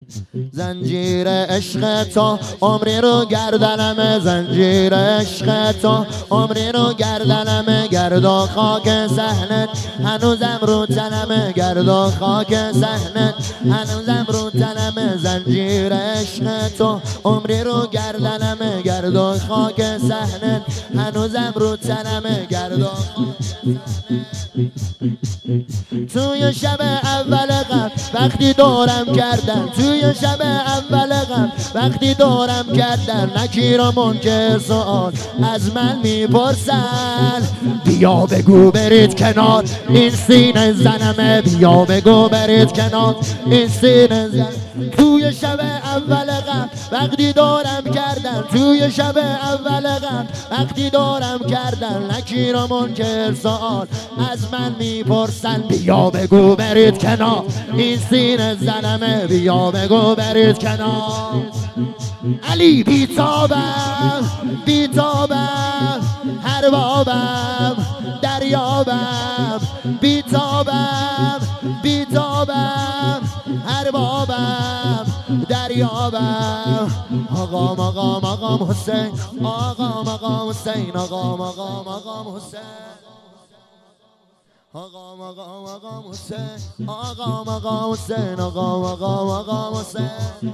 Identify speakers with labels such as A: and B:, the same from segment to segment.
A: زنجیر عشق تو عمری رو گردنمه، زنجیر عشق تو عمری رو گردنمه، گرد و خاک صحنت هنوزم رو تنمه، گرد و خاک صحنت هنوزم رو تنمه، زنجیر عشق تو عمری رو گردنمه، گرد و خاک صحنت هنوزم رو تنمه، گرد و توی شب اول غم وقتی دورم کردن، توی شب اول غم وقتی دورم کردن، نکیر و منکر سؤال از من میپرسن، بیا بگو برید کنار این سینه زنمه، بیا بگو برید کنار این سینه زنمه. توی شب اول غم وقتی دورم کردن، توی شب اول غم وقتی دورم کردن، نکیر و منکر سؤال از من میپرسن، بیا بگو برید کنار این سینه زنمه، بیا بگو برید کنار. علی بیتابم بیتابم هر بابم دریابم، بیتابم بیتابم هر بابم دریابم. آقام حسین، آقام حسین، آقام حسین، آقام حسین، آقام حسین، آقام حسین.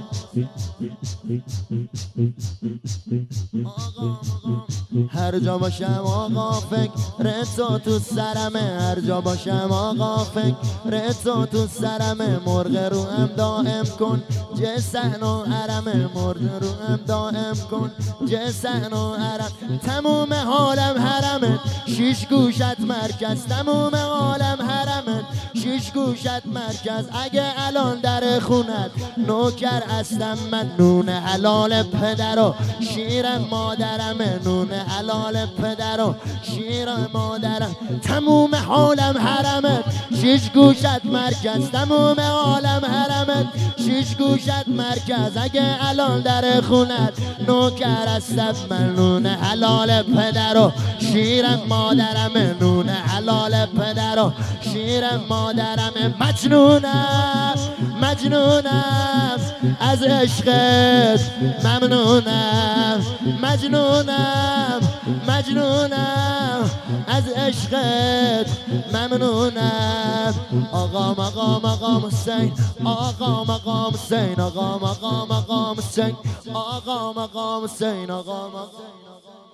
A: هر جا باشم آقا فکر تو سرمه، هر جا باشم آقا فکر تو سرمه، مرغ رو هم دائم کن جسن و حرمه، مرغ رو هم دائم کن جسن و حرم. تموم حالم حرمه، شیش گوشت مرکز، تموم حالم حرمه، شیش گوشت مرکز. اگه الان در خونت نوکر هستم من، نون حلال پدر و شیر مادرمه، نون حلال پدر و شیر مادرم. تموم حالم حرمه، شیش گوشت مرکز، تموم حالم حرمه، شیش گوشت مرکز. اگه الان در خونت نوکر هستم من، نون حلال پدر و شیر مادرمه، نون حلال پدر و شیر مادرمه. مجنونم مجنونم از عشقت ممنونم، مجنونم مجنونم از عشقت ممنونم. آقام حسین، آقام حسین، آقام حسین، آقام حسین، آقام